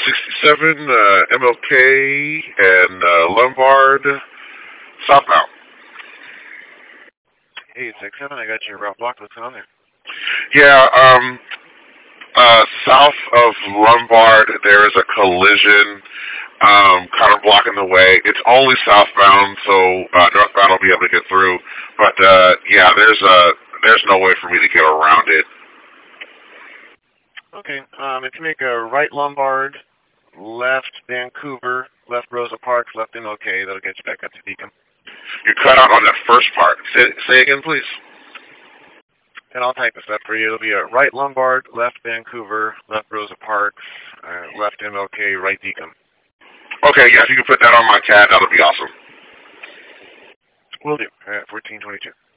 67, MLK, and Lombard, southbound. 867, I got your route blocked. What's going on there? Yeah, south of Lombard, there is a collision, kind of blocking the way. It's only southbound, so northbound will be able to get through. But yeah, there's no way for me to get around it. Okay, if you make a right Lombard, left Vancouver, left Rosa Parks, left MLK, that'll get you back up to Beacon. You cut out on that first part. Say again, please. And I'll type this up for you. It'll be a right Lombard, left Vancouver, left Rosa Parks, left MLK, right Beacon. Okay, yeah, if you can put that on my CAD, that'll be awesome. Will do. 1422.